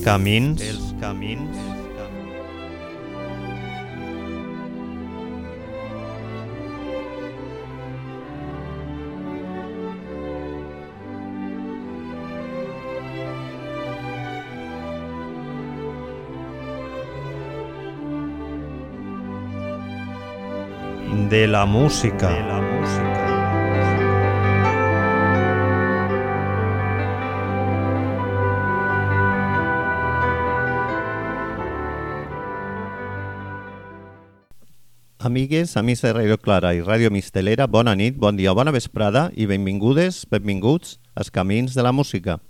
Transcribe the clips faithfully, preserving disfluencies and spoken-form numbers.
camins, els camins. De la música. De la música. Amigues, amics de Ràdio Clara i Ràdio Mistelera, bona nit, bon dia, bona vesprada i benvingudes, benvinguts als Camins de la Música.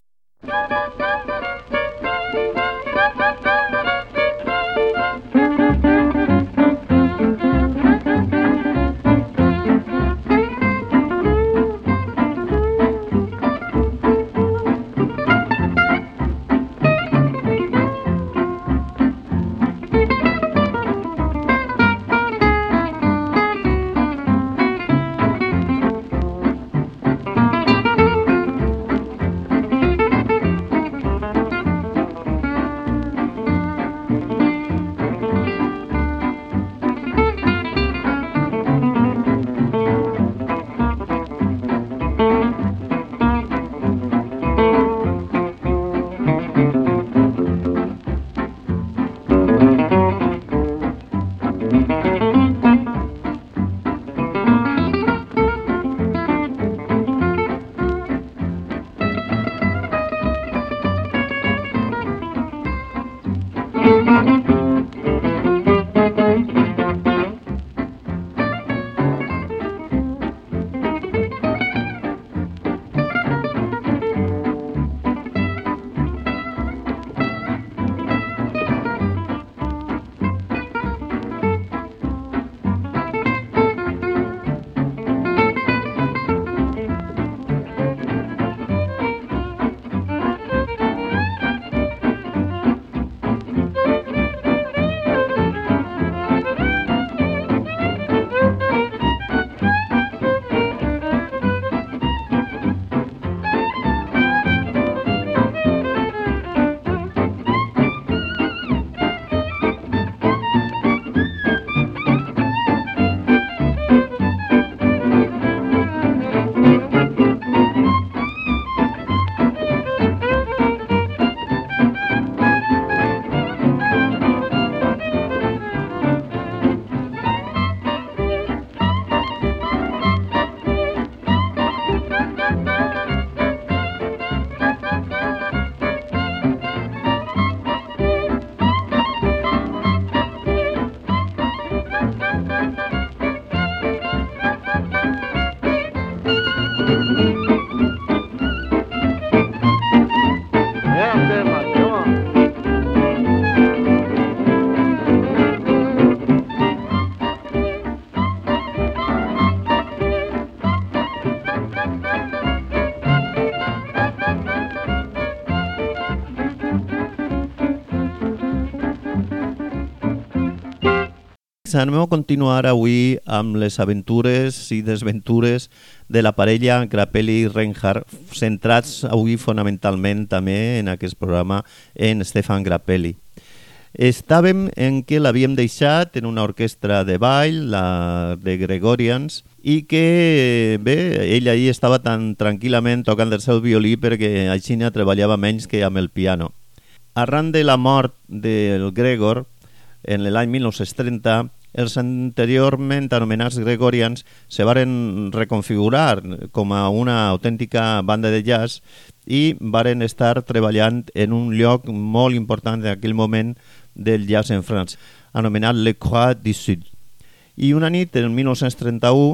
Anem a continuar avui amb les aventures i desventures de la parella Grappelli i Reinhardt, centrats avui fonamentalment també en aquest programa en Stefan Grappelli. Estàvem en què l'havíem deixat en una orquestra de ball, la de Gregorians, i que bé, ell allí estava tan tranquil·lament tocant el seu violí perquè així treballava menys que amb el piano. Arran de la mort del Gregor, en l'any mil nou-cents trenta, els anteriorment anomenats Gregorians se varen reconfigurar com a una autèntica banda de jazz i varen estar treballant en un lloc molt important en aquell moment del jazz en França, anomenat Le Croix du Sud. I una nit, en mil nou-cents trenta-u,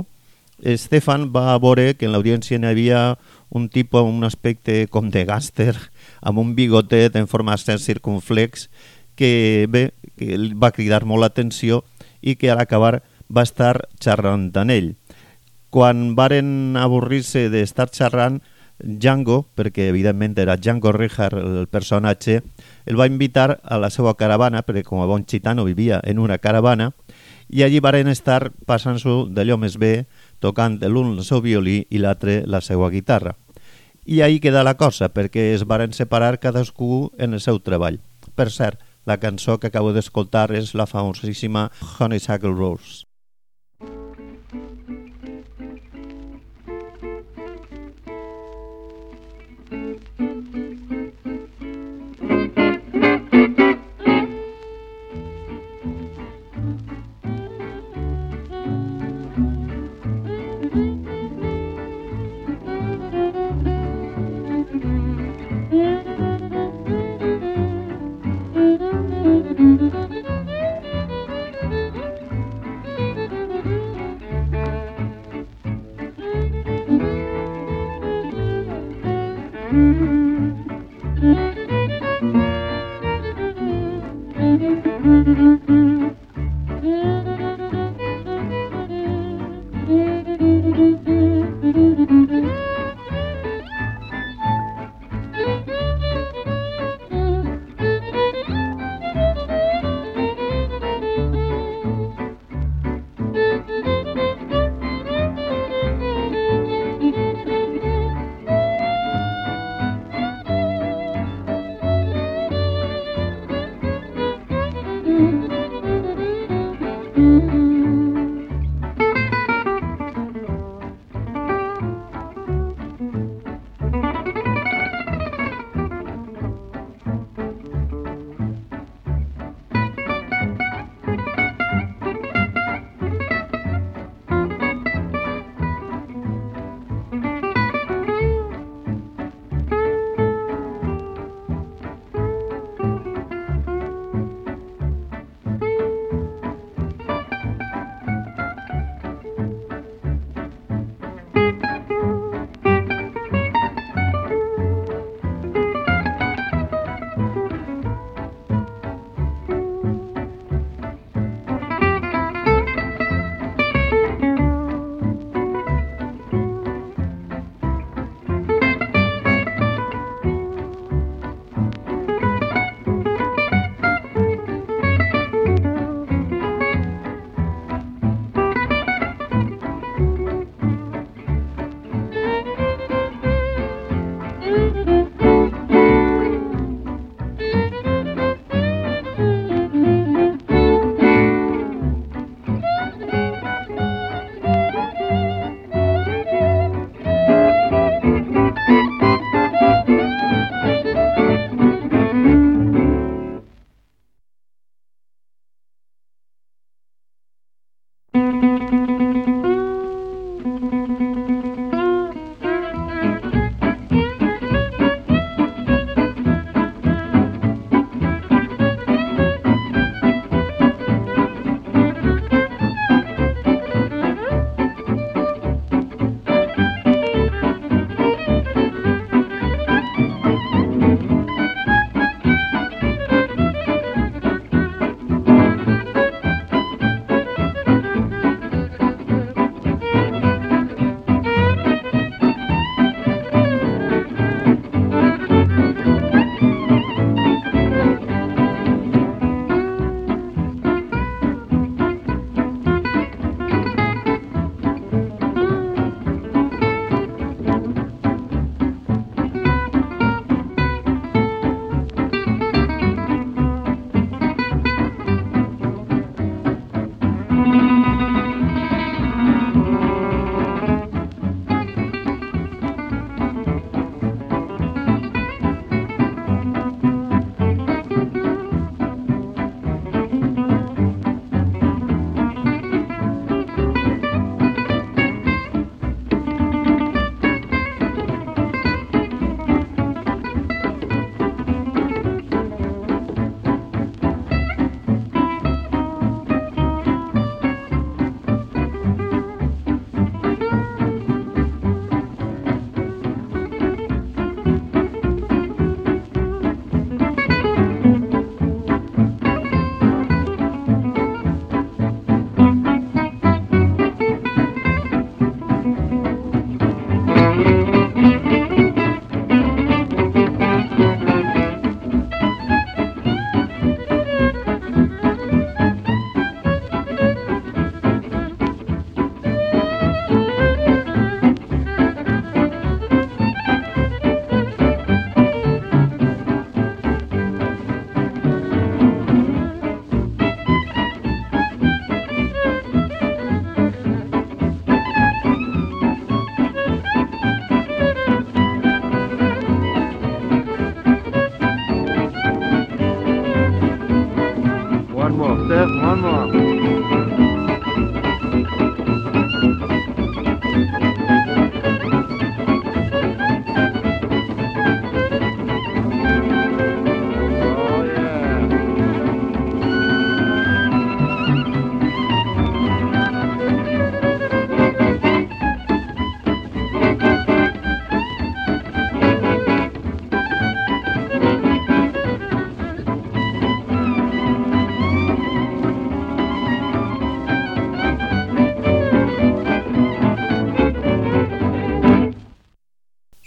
Stefan va veure que en l'audiència hi havia un tipus, un aspecte com de gàngster, amb un bigotet en forma circunflex, que bé, que va cridar molt l'atenció i que a l'acabar va estar xerrant amb ell. Quan varen avorrir-se d'estar xerrant, Django, perquè evidentment era Django Reinhardt el personatge, el va invitar a la seva caravana, perquè com a bon gitano vivia en una caravana, i allí varen estar passant-s'ho d'allò més bé, tocant l'un el seu violí i l'altre la seva guitarra. I ahí queda la cosa, perquè es varen separar cadascú en el seu treball. Per cert, la cançó que acabo d'escoltar és la famosíssima Honeysuckle Rose.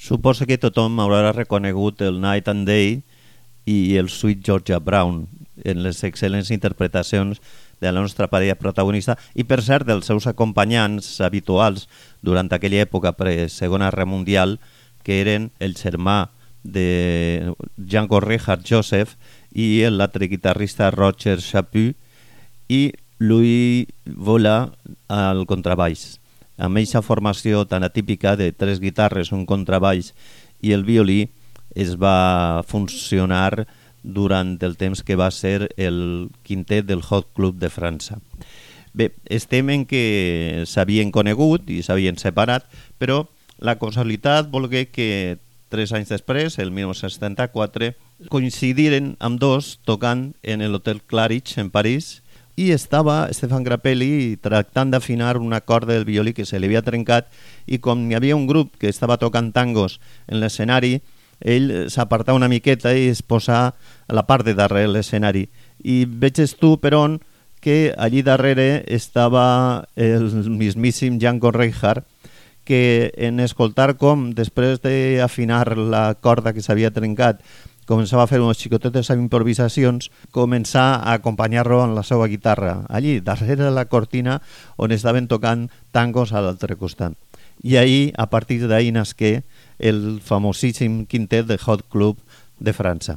Suposo que tothom haurà reconegut el Night and Day i el Sweet Georgia Brown en les excel·lents interpretacions de la nostra parella protagonista i, per cert, dels seus acompanyants habituals durant aquella època pre-Segona Guerra Mundial, que eren el germà de Django Reinhardt Joseph i l'altre guitarrista Roger Chaput i Louis Vola al contrabaix. Amb aquesta formació tan atípica de tres guitarres, un contrabaix i el violí es va funcionar durant el temps que va ser el quintet del Hot Club de França. Bé, estem en que s'havien conegut i s'havien separat, però la casualitat volgué que tres anys després, el dinou setanta-quatre, coincidiren amb dos tocant en l'Hotel Claridge en París i estava Stéphane Grappelli tractant d'afinar una corda del violí que se li havia trencat i com hi havia un grup que estava tocant tangos en l'escenari, ell s'apartà una miqueta i es posà a la part de darrere l'escenari. I veges tu, però, que allí darrere estava el mismíssim Django Reinhardt, que en escoltar com, després d'afinar la corda que s'havia trencat, començava a fer unes xicotetes improvisacions, començà a acompanyar-lo amb la seva guitarra, allí, darrere la cortina, on estaven tocant tangos a l'altre costat. I ahir, a partir d'ahir, nasqué el famosíssim quintet de Hot Club de França.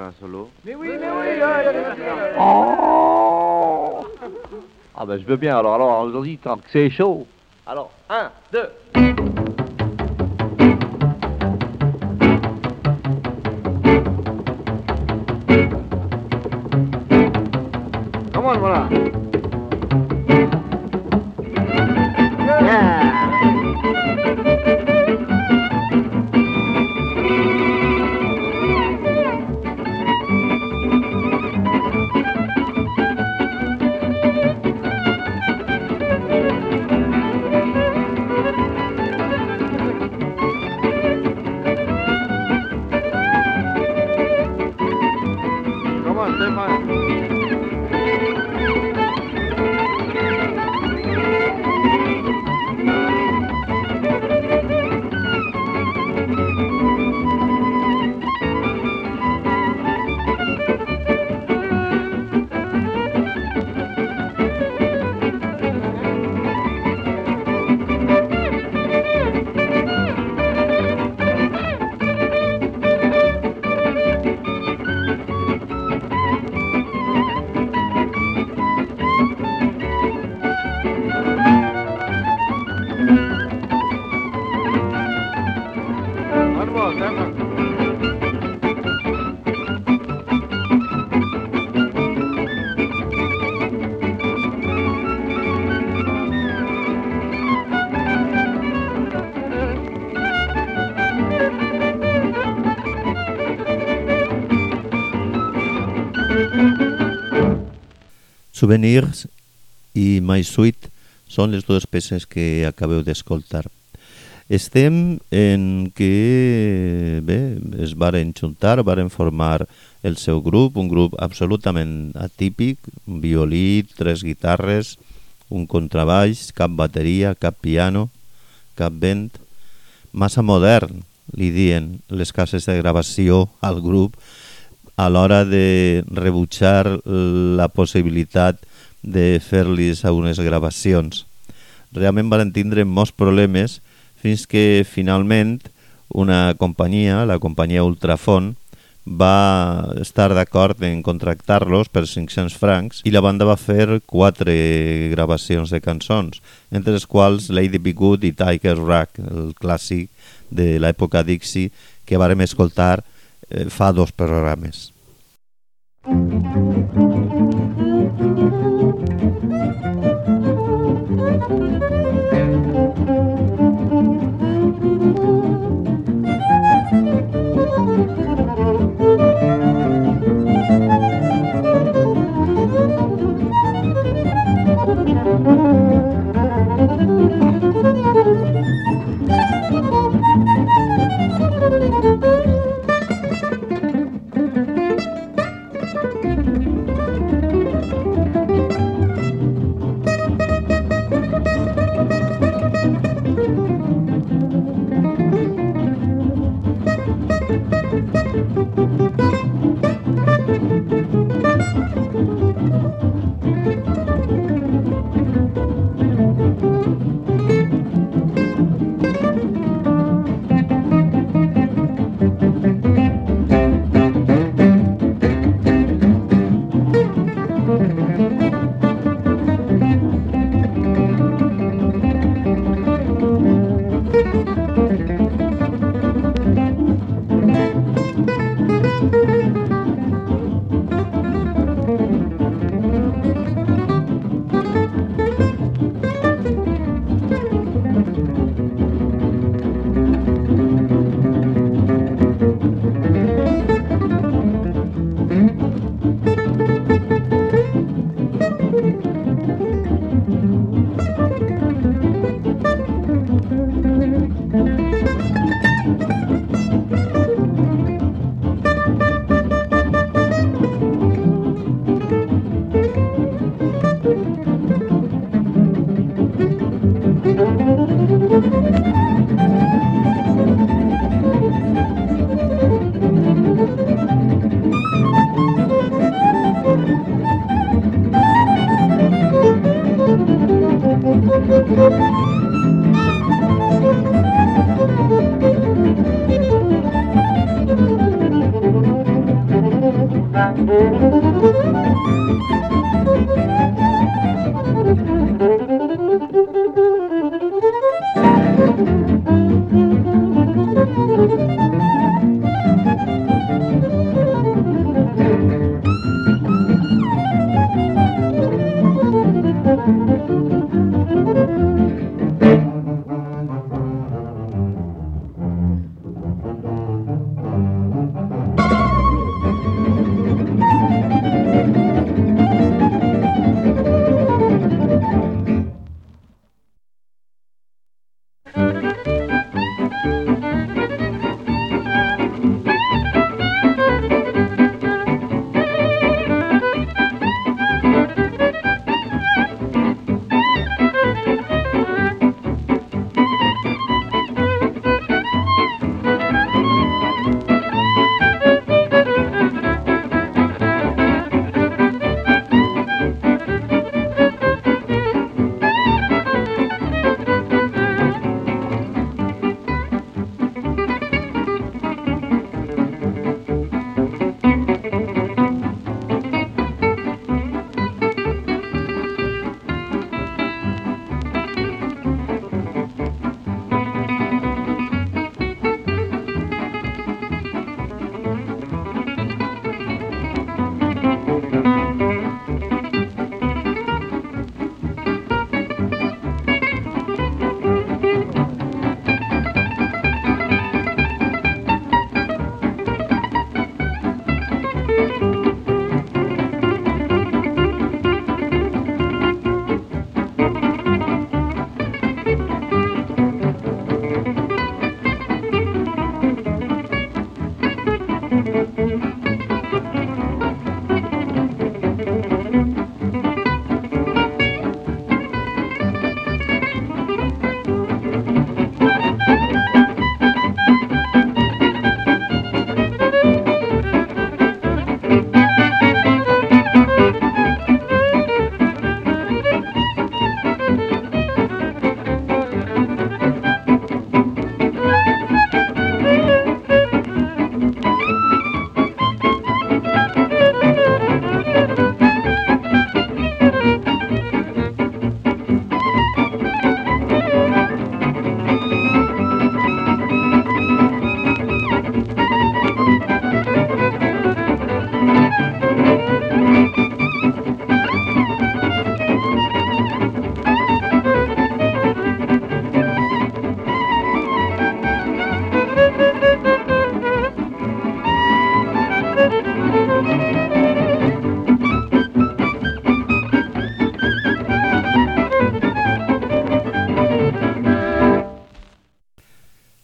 faire un solo. Mais oui, mais oui euh, Oh Ah ben je veux bien, alors, alors aujourd'hui, tant que c'est chaud. Alors, un, deux. Come on, voilà. Yeah. Come on, stay fine. One more, stay fine. Souvenirs i My Sweet són les dues peces que acabeu d'escoltar. Estem en que bé, es varen juntar, varen formar el seu grup, un grup absolutament atípic, un violí, tres guitarres, un contrabaix, cap bateria, cap piano, cap vent, massa modern, li diuen les cases de gravació al grup a l'hora de rebutjar la possibilitat de fer-los unes gravacions. Realment van tindre molts problemes fins que finalment una companyia, la companyia Ultrafon, va estar d'acord en contractar-los per cinc-cents francs i la banda va fer quatre gravacions de cançons, entre les quals Lady Be Good i Tiger Rag, el clàssic de l'època Dixie que vàrem escoltar eh, fa dos programes.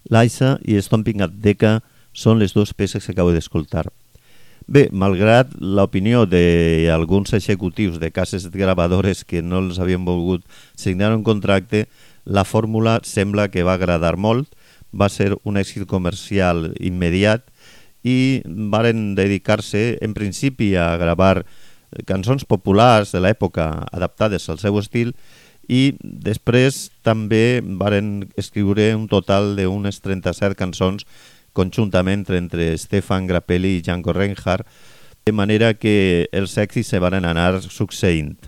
Liza i Stomping at Decca són les dues peces que acabo d'escoltar. Bé, malgrat l'opinió d'alguns executius de cases gravadores que no els havien volgut signar un contracte, la fórmula sembla que va agradar molt, va ser un èxit comercial immediat i varen dedicar-se en principi a gravar cançons populars de l'època adaptades al seu estil i després també varen escriure un total d'unes trenta-set cançons conjuntament entre Stefan Grappelli i Django Reinhardt, de manera que els èxits se van anar succeint.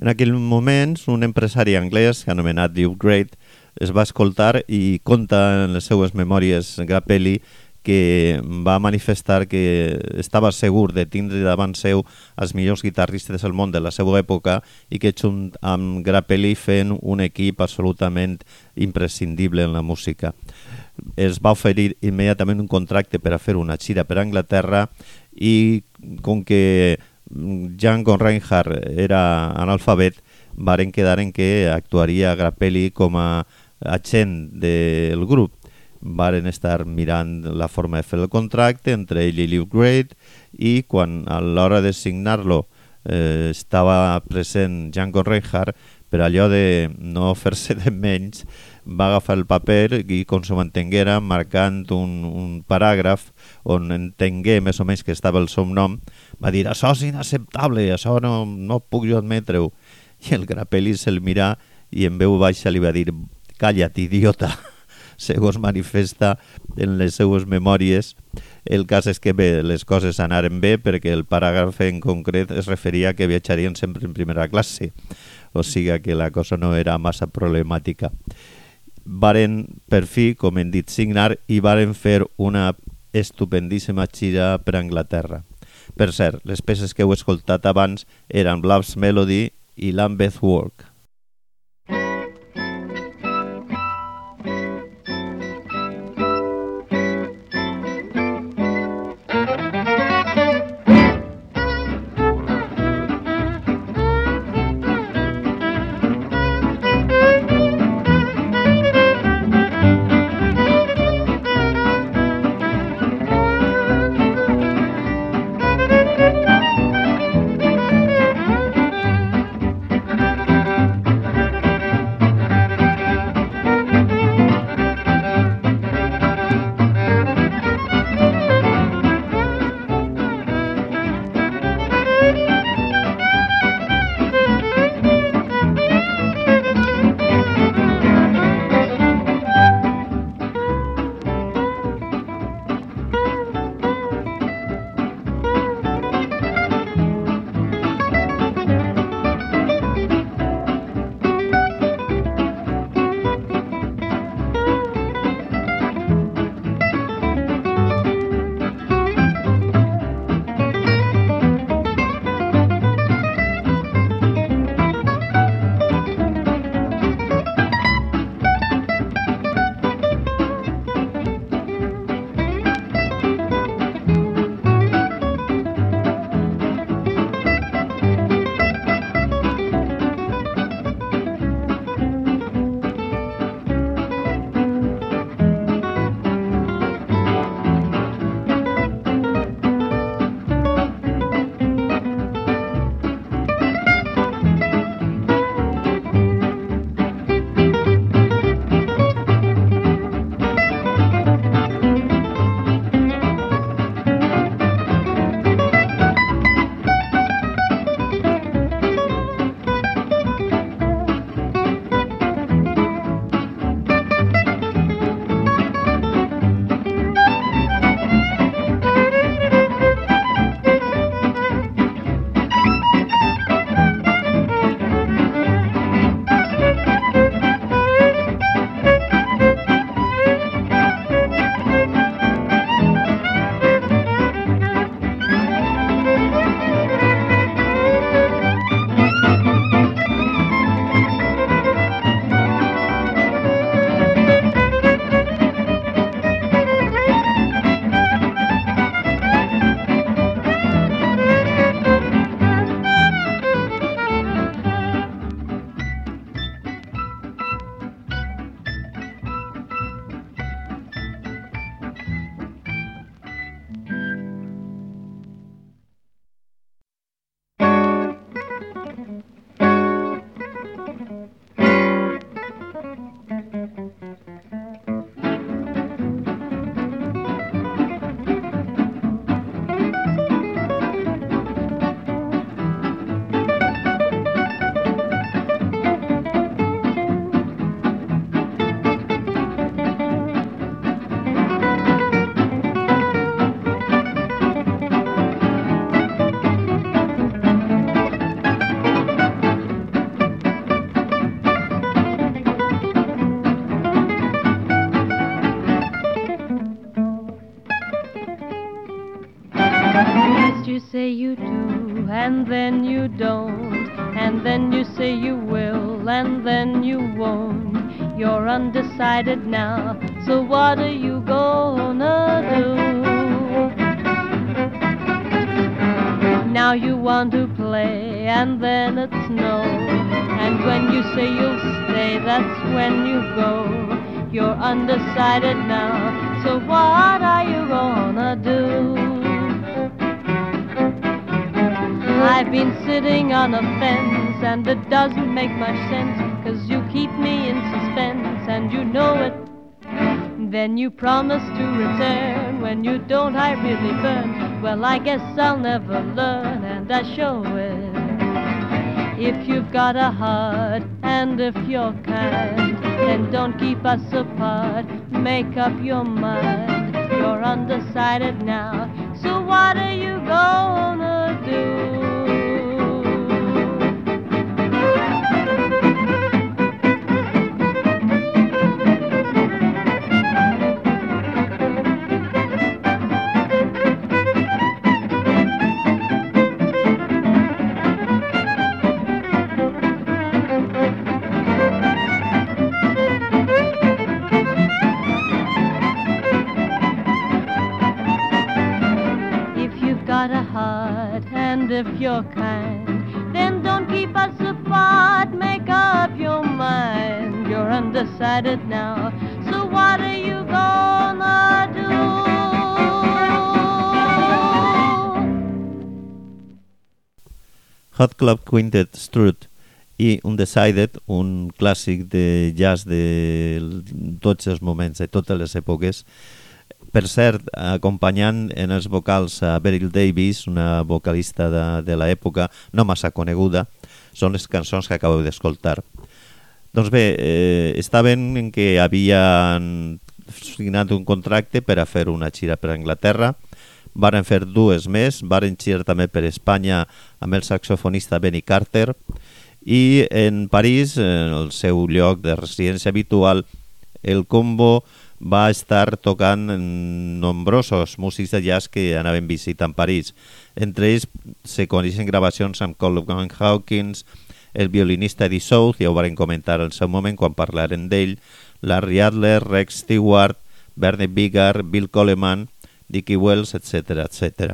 En aquell moment, un empresari anglès anomenat Duke Great es va escoltar i conta en les seues memòries Grappelli que va manifestar que estava segur de tindre davant seu els millors guitarristes del món de la seva època i que junt amb Grappelli fent un equip absolutament imprescindible en la música. Es va oferir immediatament un contracte per a fer una gira per Anglaterra i com que Django Reinhardt era analfabet, varen quedar en que actuaria Grappelli com a agent del grup. Varen estar mirant la forma de fer el contracte entre ell i Duke Great i quan a l'hora de signar-lo eh, estava present Django Reinhardt, per allò de no fer-se de menys, va agafar el paper i com s'ho mantenguera marcant un, un paràgraf on entengué més o menys que estava el seu nom, va dir això és inacceptable, això no, no puc jo admetre-ho. I el Grappelli se'l mirà i en veu baixa li va dir calla't, idiota. Segons manifesta en les seues memòries. El cas és que bé, les coses anaren bé perquè el paràgraf en concret es referia a que viatjarien sempre en primera classe, o sigui que la cosa no era massa problemàtica. Varen, per fi, com hem dit, signar i varen fer una estupendíssima gira per Anglaterra. Per cert, les peces que heu escoltat abans eren Love's Melody i Lambeth Walk. say you do, and then you don't, and then you say you will, and then you won't. You're undecided now, so what are you gonna do? Now you want to play, and then it's no, and when you say you'll stay, that's when you go. You're undecided now, so what are you gonna do? I've been sitting on a fence, and it doesn't make much sense, 'cause you keep me in suspense, and you know it. Then you promise to return. When you don't, I really burn. Well, I guess I'll never learn, and I show it. If you've got a heart, and if you're kind, then don't keep us apart. Make up your mind. You're undecided now, so what are you gonna do? If you're kind, then don't keep us apart. Make up your mind. You're undecided now, so what are you gonna do? Hot Club Quintet Strut i Undecided, un clàssic de jazz de tots els moments, de totes les èpoques. Per cert, acompanyant en els vocals a Beryl Davis, una vocalista de, de l'època no massa coneguda, són les cançons que acabeu d'escoltar. Doncs bé, eh, estaven en què havien signat un contracte per a fer una gira per a Anglaterra, varen fer dues més, varen girar també per Espanya amb el saxofonista Benny Carter, i en París, en el seu lloc de residència habitual, el combo va estar tocant nombrosos músics de jazz que anaven visitant París. Entre ells se coneixen gravacions amb Coleman Hawkins, el violinista Eddie South, ja ho varen comentar al seu moment quan parlaren d'ell, Larry Adler, Rex Stewart, Bernie Bigard, Bill Coleman, Dickie Wells, etcètera, etcètera.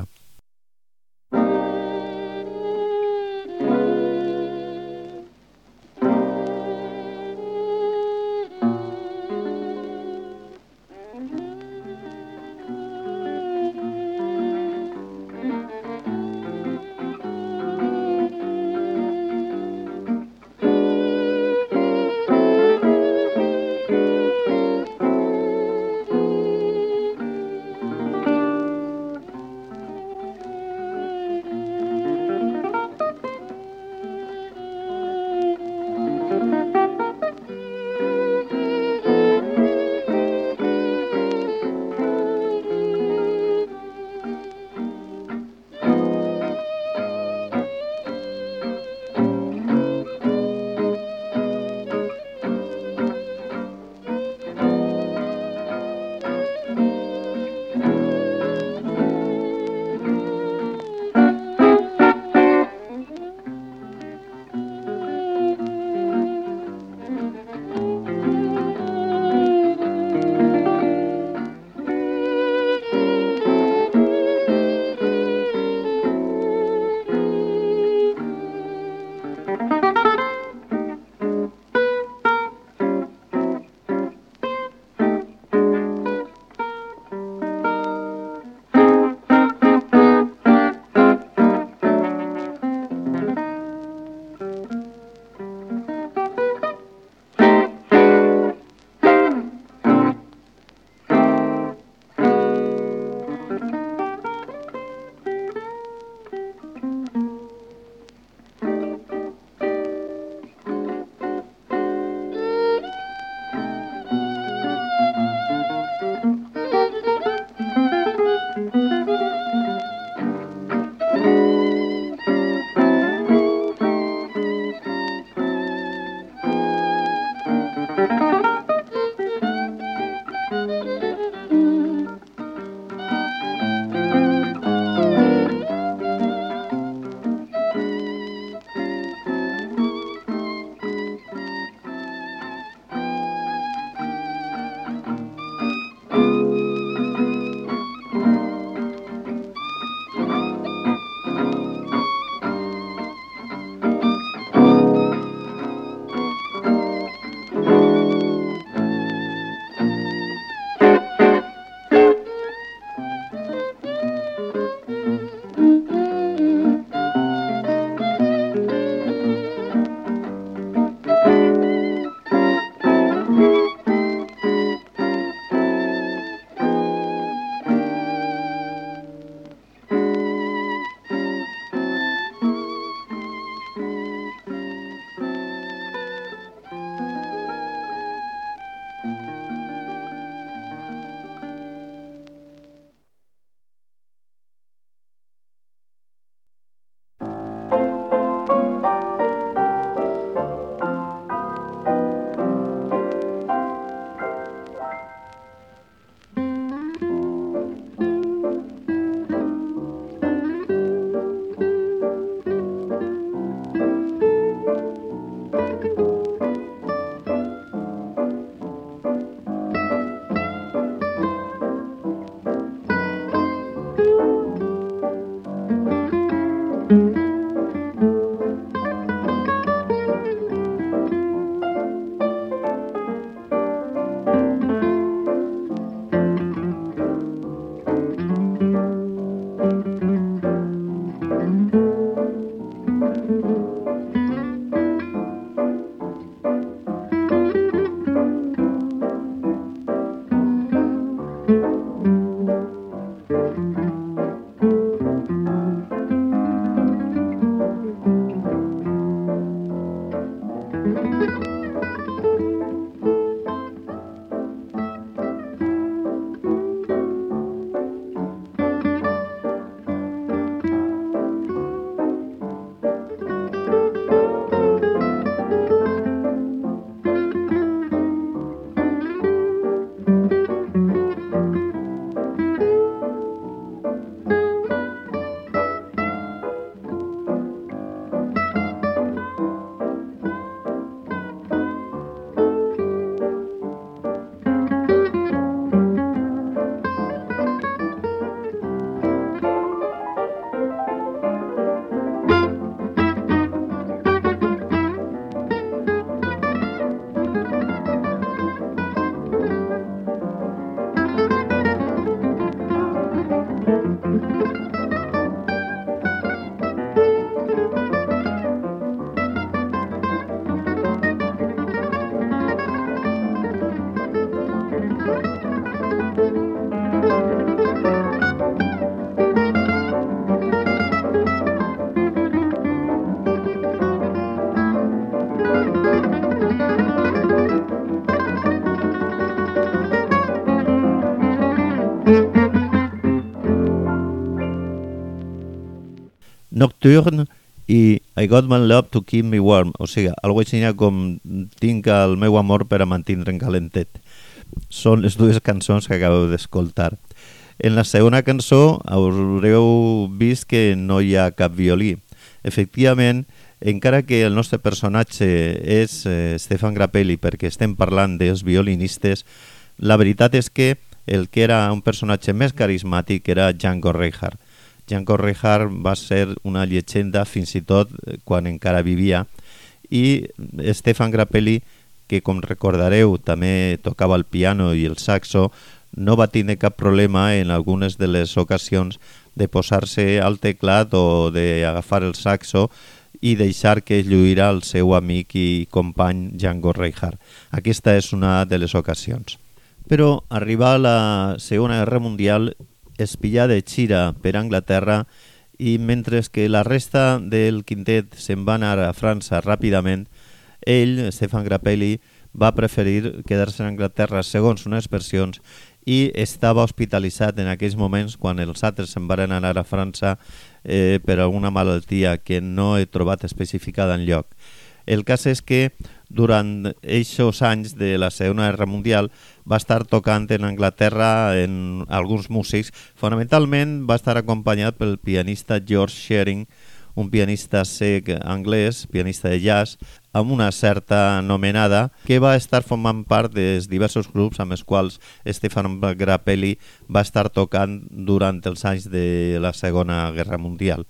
Nocturne i I Got My Love to Keep Me Warm, o sigui, algo així com tinc el meu amor per a mantindre'm calentet. Són les dues cançons que acabeu d'escoltar. En la segona cançó haureu vist que no hi ha cap violí. Efectivament, encara que el nostre personatge és eh, Stefan Grappelli, perquè estem parlant dels violinistes, la veritat és que el que era un personatge més carismàtic era Django Reinhardt. Django Reinhardt va ser una llegenda fins i tot quan encara vivia, i Stefan Grappelli, que com recordareu també tocava el piano i el saxo, no va tenir cap problema en algunes de les ocasions de posar-se al teclat o d'agafar el saxo i deixar que lluïra el seu amic i company Django Reinhardt. Aquesta és una de les ocasions. Però arribar a la Segona Guerra Mundial es pillà de gira per Anglaterra i mentre que la resta del quintet se'n va anar a França ràpidament, ell, Stefan Grappelli, va preferir quedar-se a Anglaterra segons unes versions i estava hospitalitzat en aquells moments quan els altres se'n van anar a França eh, per alguna malaltia que no he trobat especificada en lloc. El cas és que durant aquests anys de la Segona Guerra Mundial va estar tocant en Anglaterra en alguns músics. Fonamentalment va estar acompanyat pel pianista George Shearing, un pianista cec anglès, pianista de jazz, amb una certa anomenada, que va estar formant part dels diversos grups amb els quals Stefan Grappelli va estar tocant durant els anys de la Segona Guerra Mundial.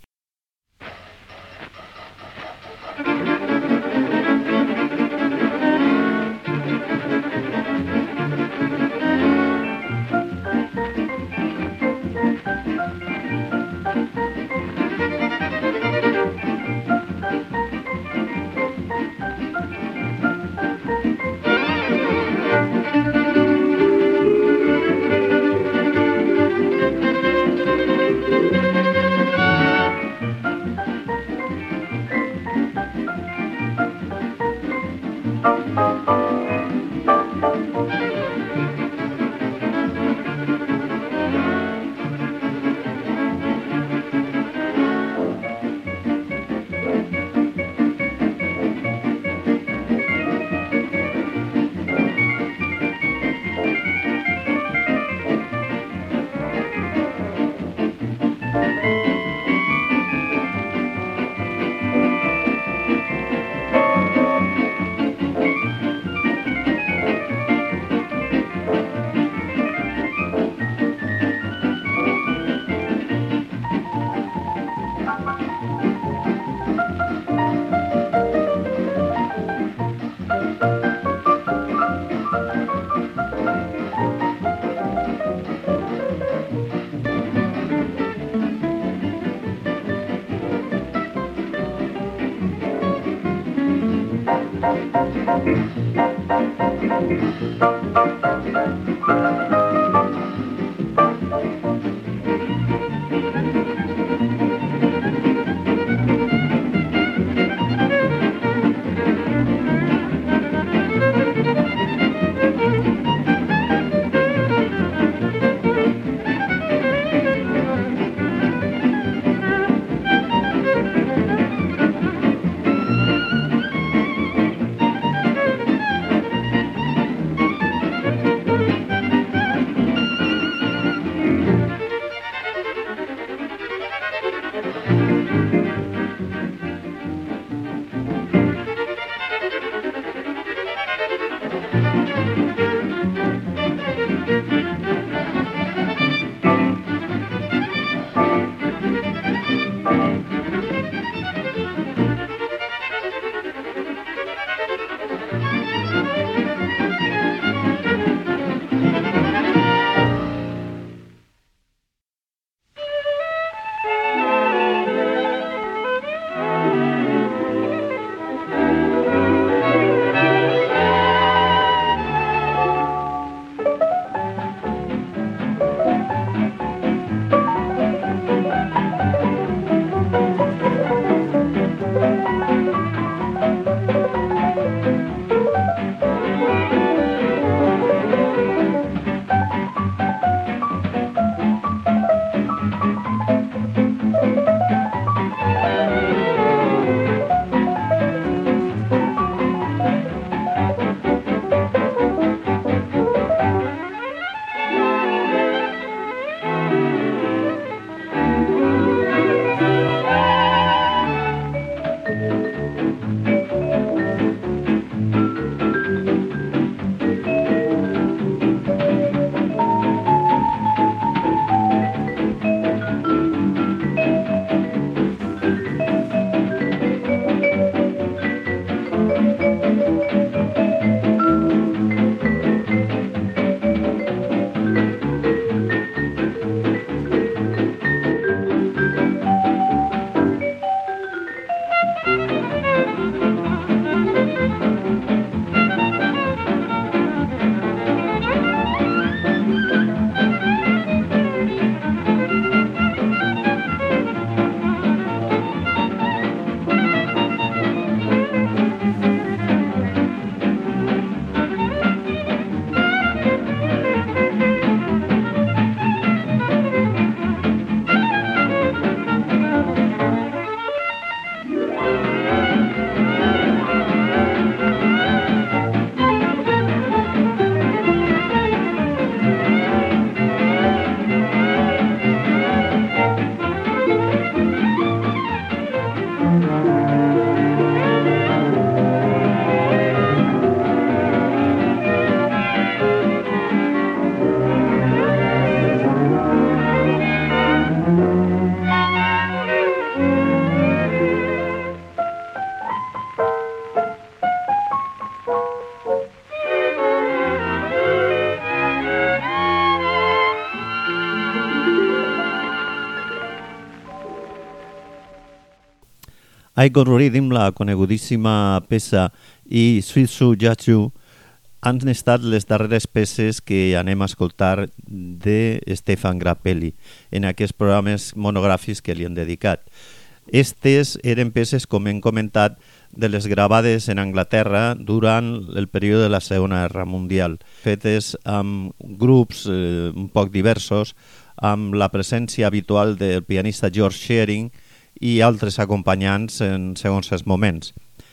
I Got Rhythm, la conegudíssima peça, i Sweet Sue Jachu han estat les darreres peces que anem a escoltar de Stefan Grappelli en aquests programes monogràfics que li han dedicat. Estes eren peces, com hem comentat, de les gravades en Anglaterra durant el període de la Segona Guerra Mundial, fetes amb grups eh, un poc diversos, amb la presència habitual del pianista George Shearing i altres acompanyants en segons els moments.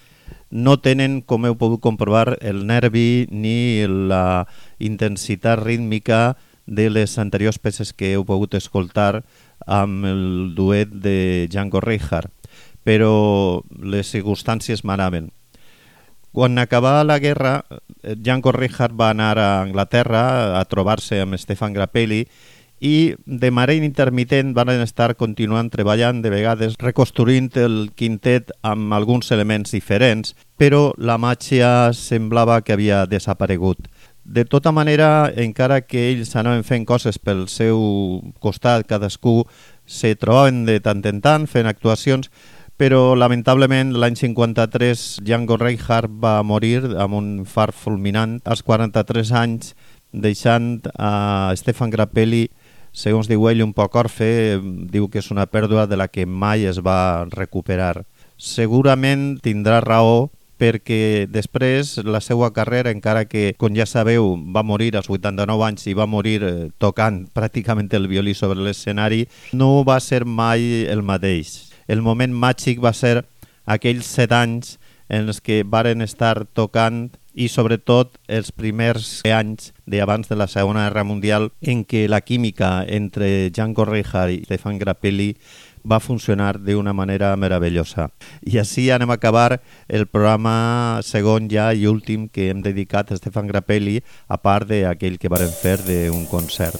No tenen, com heu pogut comprovar, el nervi ni la intensitat rítmica de les anteriors peces que heu pogut escoltar amb el duet de Django Reinhardt, però les circumstàncies manaven. Quan acabà la guerra, Django Reinhardt va anar a Anglaterra a trobar-se amb Stefan Grappelli i de manera intermitent van estar continuant treballant, de vegades reconstruint el quintet amb alguns elements diferents, però la màgia semblava que havia desaparegut. De tota manera, encara que ells anaven fent coses pel seu costat, cadascú se trobaven de tant en tant fent actuacions, però lamentablement l'any cinquanta-tres Django Reinhardt va morir amb un infart fulminant als quaranta-tres anys, deixant a Stefan Grappelli, segons diu ell, un poc orfe. Diu que és una pèrdua de la que mai es va recuperar. Segurament tindrà raó, perquè després la seva carrera, encara que, com ja sabeu, va morir als vuitanta-nou anys i va morir eh, tocant pràcticament el violí sobre l'escenari, no va ser mai el mateix. El moment màgic va ser aquells set anys en els que varen estar tocant i sobretot els primers anys d'abans de la Segona Guerra Mundial, en què la química entre Django Reinhardt i Stefan Grappelli va funcionar d'una manera meravellosa. I així anem a acabar el programa segon ja i últim que hem dedicat a Stefan Grappelli, a part d'aquell que varen fer d'un concert.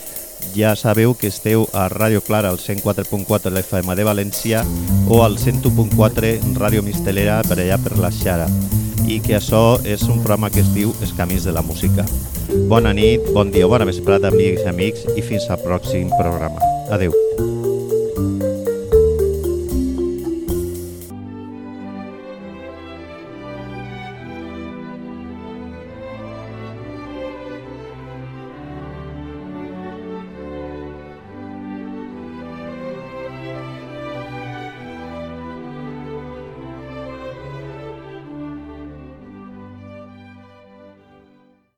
Ja sabeu que esteu a Ràdio Clara al cent quatre punt quatre de l'F M de València o al cent u punt quatre Ràdio Mistelera per allà per la Xara, i que això és un programa que es diu Els Camins de la Música. Bona nit, bon dia, bona vesprada, amics i amics, i fins al pròxim programa. Adeu.